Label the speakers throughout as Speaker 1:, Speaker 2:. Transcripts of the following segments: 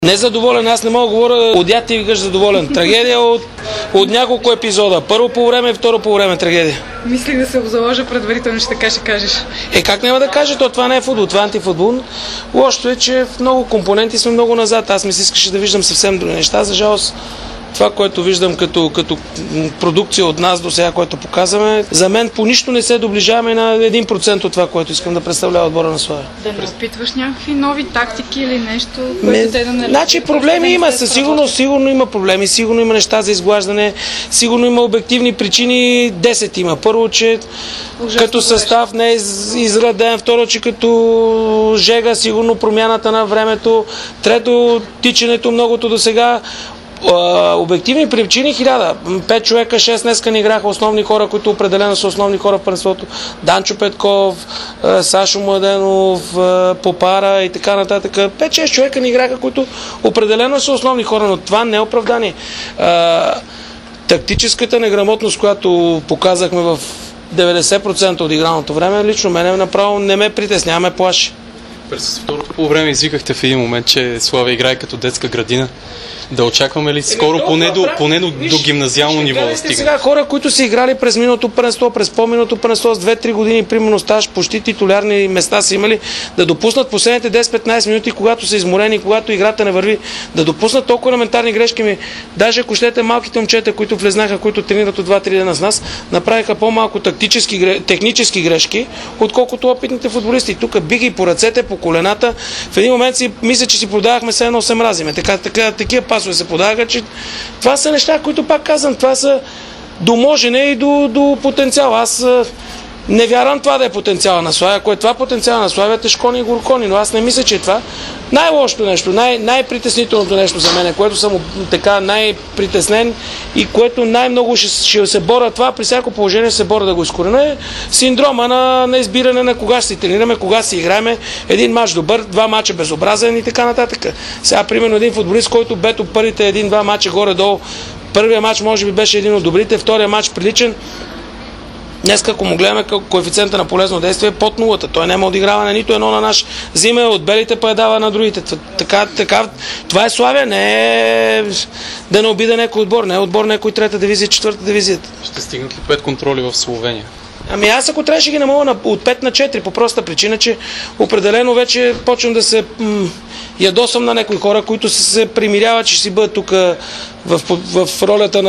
Speaker 1: Незадоволен, аз не мога да говоря от дя ти викаш задоволен. Трагедия от няколко епизода. Първо по време и второ по време трагедия.
Speaker 2: Мислих да се обзаложа предварително, че така ще кажеш.
Speaker 1: Как няма да кажа, това не е футбол, това е антифутбол. Лошото е, че в много компоненти сме много назад. Аз ми се искаше да виждам съвсем други неща. За жалост, това, което виждам като продукция от нас до сега, което показваме, за мен по нищо не се доближаваме на 1% от това, което искам да представлява отбора на Славия.
Speaker 2: Да не опитваш някакви нови тактики или нещо, което те да не...
Speaker 1: Значи проблеми има, със сигурност, сигурно има проблеми, сигурно има неща за изглаждане, сигурно има обективни причини, 10 има. Първо, че като състав не е изграден, второ, че като жега, сигурно промяната на времето, трето, тичането многото до сега. Обективни причини 1000. 5 човека, 6 днеска не играха основни хора, които определено са основни хора в първенството. Данчо Петков, Сашо Младенов, Попара и така нататък. 5-6 човека не играха, които определено са основни хора, но това не е оправдание. Тактическата неграмотност, която показахме в 90% от играното време, лично мене направо не ме притеснява, ме плаши.
Speaker 3: През второто полувреме извикахте в един момент, че Славия играе като детска градина. Да очакваме ли скоро поне до гимназиално ниво да стигне?
Speaker 1: Сега хора, които са играли през миналото първенство, през по-миналото първенство с 2-3 години, примерно стаж, почти титулярни места са имали, да допуснат последните 10-15 минути, когато са изморени, когато играта не върви, да допуснат толкова елементарни грешки. Даже ако щете малките момчета, които влезнаха, които тренират от 2-3 дена с нас, направиха по-малко технически грешки, отколкото опитните футболисти. Тук би ги по ръцете, по колената. В един момент мисля, че си продавахме се едно се мразиме. Такива пасове се подага, че това са неща, които пак казвам, това са до можене и до потенциал. Аз не вярвам това да е потенциала на Славия. Ако е това потенциала на Славия, тежкони и горкони, но аз не мисля, че е това. Най-лошото нещо, най-притеснителното нещо за мен, което съм така най-притеснен и което най-много ще се боря това, при всяко положение се боря да го изкорена, е синдрома на избиране на кога ще си тренираме, кога си играеме, един мач добър, 2 мача безобразен и така нататък. Сега, примерно, един футболист, който бето първите 1-2 мача горе-долу, първия мач може би беше един от добрите, втория мач приличен. Днес, ако му гледаме коефициента на полезно действие, е под нулата. Той няма одиграване нито едно на наш. Взима от белите, па я дава на другите. Това е Славия, не е да не обида някой отбор. Не е отбор някой трета дивизия, четвърта дивизия.
Speaker 3: Ще стигнат ли 5 контроли в Словения?
Speaker 1: Ами аз ако трябваше ги намаля от 5 на 4, по проста причина, че определено вече почвам да се ядосам на някои хора, които се примиряват, че ще си бъдат тук в ролята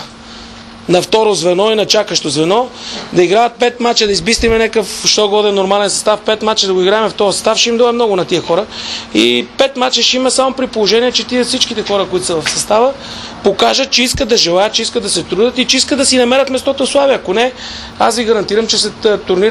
Speaker 1: на второ звено и на чакащо звено, да играят 5 мача, да избистиме някакъв, що годен нормален състав, 5 мача да го играем в този състав, ще им дойде много на тия хора. И 5 мача ще има само при положение, че всичките хора, които са в състава, покажат, че искат да желаят, че искат да се трудят и че искат да си намерят местото в Славия. Ако не, аз ви гарантирам, че след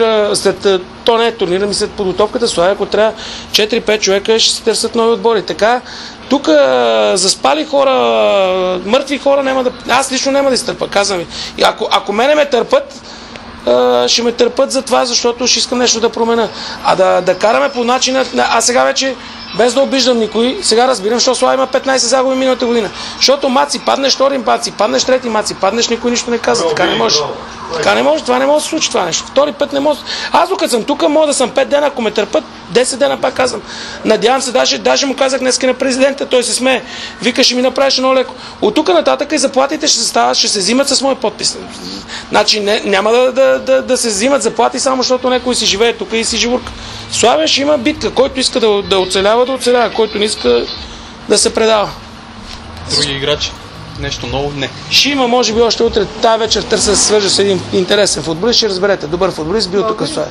Speaker 1: подготовката в Славия, ако трябва 4-5 човека, ще се търсят нови отбори. Така, тук заспали хора, мъртви хора няма да... Аз лично няма да изтърпа, казвам ви. И ако мене ме търпат, ще ме търпат за това, защото ще искам нещо да променя. А да караме по начина... Аз сега вече, без да обиждам никой, сега разбирам, защото Славия има 15 загуби миналата година. Защото маци паднеш, втори маци паднеш, трети маци паднеш, никой нищо не казва. Така не може. Така не може, това не може да се случи това нещо. Втори път не може. Аз докато съм тук, мога да съм 5 дена, ако ме търпат, 10 дена пак казвам. Надявам се, даже му казах днеска на президента, той се смее. Вика, ще ми направиш едно леко. От тук нататък и заплатите ще се взимат с мой подпис. Значи няма да се взимат заплати само защото някой си живее тук и си живурка. Славия ще има битка. Който иска да оцелява, който не иска да се предава.
Speaker 3: Други играчи? Нещо ново? Не.
Speaker 1: Ще има, може би, още утре, тази вечер търся да се свържа с един интересен футболист, ще разберете. Добър футболист, бил тук в Славия.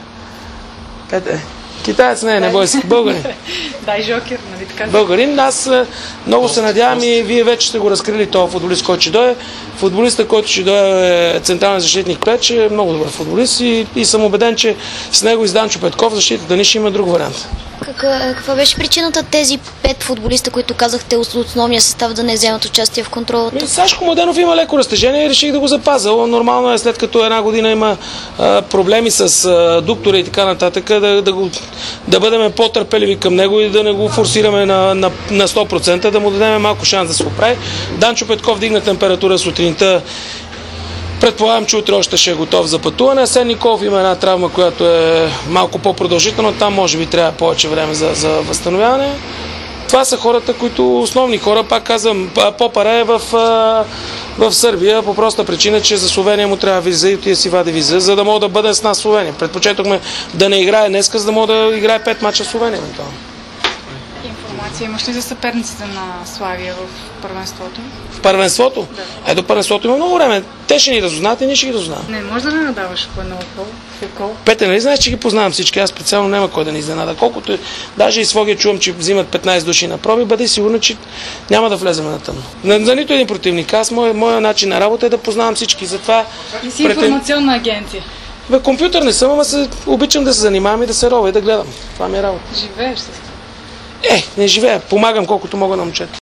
Speaker 1: Китаец не бой си, българин.
Speaker 2: Дай жокер, нали така?
Speaker 1: Българин, аз много се надявам и вие вече сте го разкрили този футболист, който ще дойде. Футболистът, който ще дойде е централен защитник Печ, е много добър футболист и съм убеден, че с него и с Данчо Петков защитата ни ще има друг вариант.
Speaker 4: Каква беше причината тези 5 футболиста, които казахте от основния състав, да не вземат участие в контролата?
Speaker 1: Сашко Младенов има леко разтежение и реших да го запазя. Нормално е, след като една година има проблеми с дуктора и така нататък, да бъдем по-търпеливи към него и да не го форсираме на 100%, да му дадем малко шанс да се оправи. Данчо Петков дигна температура сутринта. Предполагам, че утре още ще е готов за пътуване. Асен Николов има една травма, която е малко по-продължителна. Там може би трябва повече време за възстановяване. Това са хората, които основни хора, пак казвам, Попара е в Сърбия по проста причина, че за Словения му трябва виза и отиде си вади виза, за да мога да бъде с нас Словения. Предпочетохме да не играе днеска, за да мога да играе 5 мача в Словения.
Speaker 2: Информация имаш ли за съперниците на Славия в първенството?
Speaker 1: В първенството?
Speaker 2: Да.
Speaker 1: До първенството има много време. Те ще ни разузнаят и ние ще ги разузнаем.
Speaker 2: Не, може да не надаваш по едно око.
Speaker 1: Петър, нали знаеш, че ги познавам всички? Аз специално няма кой да ни изненада. Колкото даже и Своге чувам, че взимат 15 души на проби, бъди сигурен, че няма да влезем на тъмно. За нито един противник. Аз, моя начин на работа е да познавам всички. Затова
Speaker 2: И си информационна агенция.
Speaker 1: Компютър не съм, ама обичам да се занимавам и да се ровя и да гледам. Това ми е работа.
Speaker 2: Живееш с това.
Speaker 1: Не живея. Помагам колкото мога на момчета.